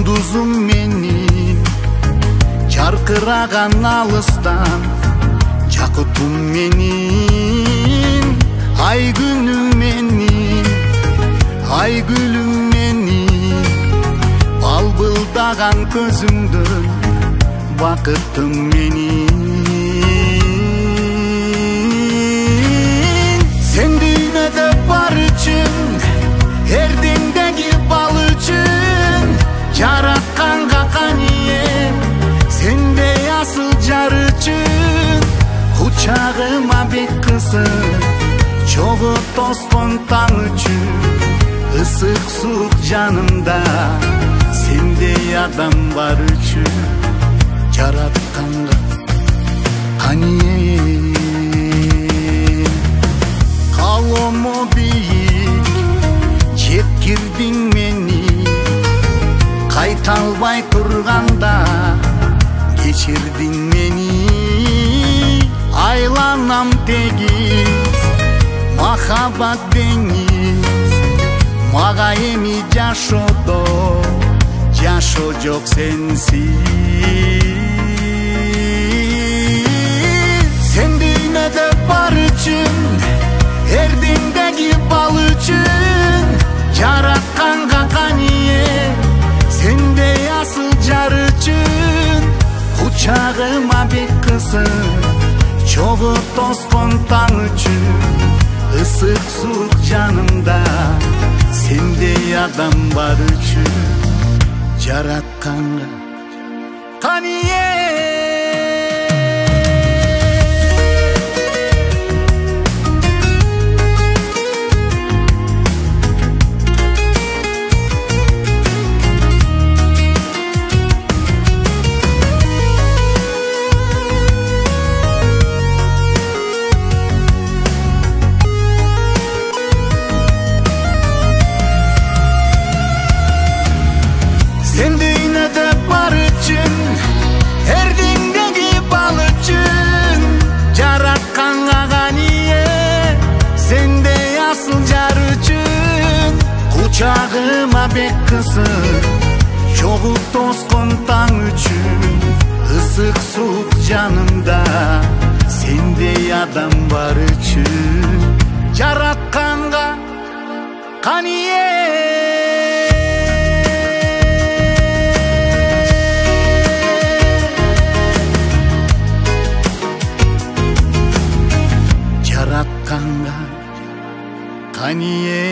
Yıldızım menin жарқыраған алыстан, жақұтым менин, ай күнім менин, ай гүлім менин, балбылдаған көзімдің бақытым менин. Сен дүйнөдө бар үчүн, эрдеңдеги бал үчүн, жаратканга канием, сендей асыл жар үчүн, кучагыма бек кысып, чогуу тоскон таң үчүн, ысык суук жанымда, сендей адам бар үчүн, жаратканга канием. Каломо бийик, жеткирдиң мени, кайта албай турганда, кечирдиң мени. Айланам тегиз, махаббат деңиз, мага эми жашоодо жашоо жок сенсиз. Сен дүйнөдө бар үчүн, эрдеңдеги бал үчүн, жаратканга канием, сендей асыл жар үчүн, кучагыма бек кысып, чогуу тоскон таң үчүн, ысык суук жанымда, сендей адам бар үчүн, жаратканга канием. Сен дүйнөдө бар үчүн, эрдеңдеги бал үчүн, жаратканга канием, сендей асыл жар үчүн, кучагыма бек кысып, чогуу тоскон таң үчүн, ысык суук жанымда, сендей адам бар үчүн, жаратканга канием. Жаратканга канием.